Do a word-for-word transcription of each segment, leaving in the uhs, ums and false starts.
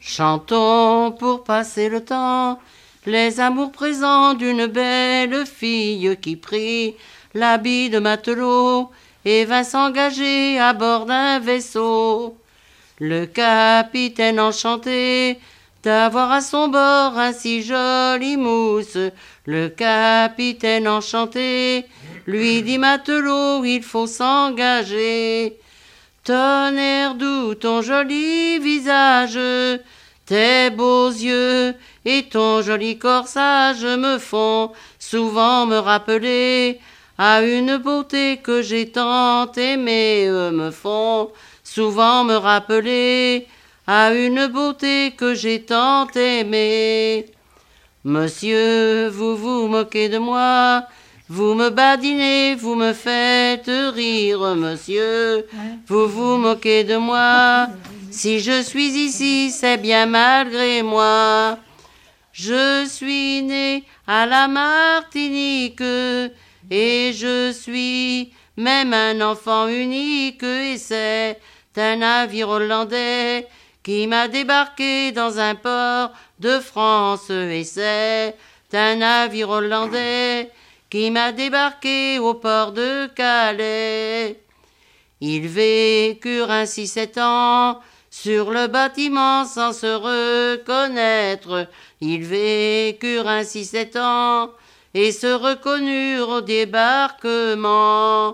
Chantons pour passer le temps les amours présents d'une belle fille qui prit l'habit de matelot et vint s'engager à bord d'un vaisseau. Le capitaine enchanté d'avoir à son bord un si joli mousse, le capitaine enchanté lui dit matelot, il faut s'engager. Tonnerre doux, ton joli visage, tes beaux yeux et ton joli corsage me font souvent me rappeler à une beauté que j'ai tant aimée, me font souvent me rappeler à une beauté que j'ai tant aimée. Monsieur, vous vous moquez de moi, vous me badinez, vous me faites rire, monsieur. Vous vous moquez de moi. Si je suis ici, c'est bien malgré moi. Je suis né à la Martinique et je suis même un enfant unique et c'est un navire hollandais qui m'a débarqué dans un port de France et c'est un navire hollandais qui m'a débarqué au port de Calais. Ils vécurent ainsi sept ans sur le bâtiment sans se reconnaître. Ils vécurent ainsi sept ans et se reconnurent au débarquement.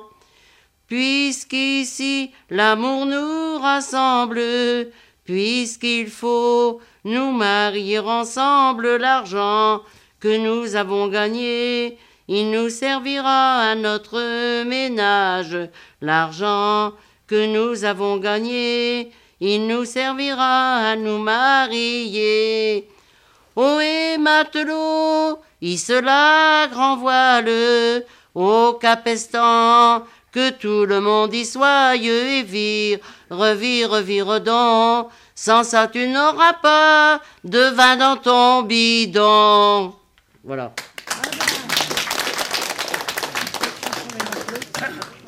Puisqu'ici l'amour nous rassemble, puisqu'il faut nous marier ensemble, l'argent que nous avons gagné, il nous servira à notre ménage. L'argent que nous avons gagné, il nous servira à nous marier. Ohé matelot, hisse la grand voile, au capestan, que tout le monde y soit et vire, revire, revire donc. Sans ça tu n'auras pas de vin dans ton bidon. Voilà.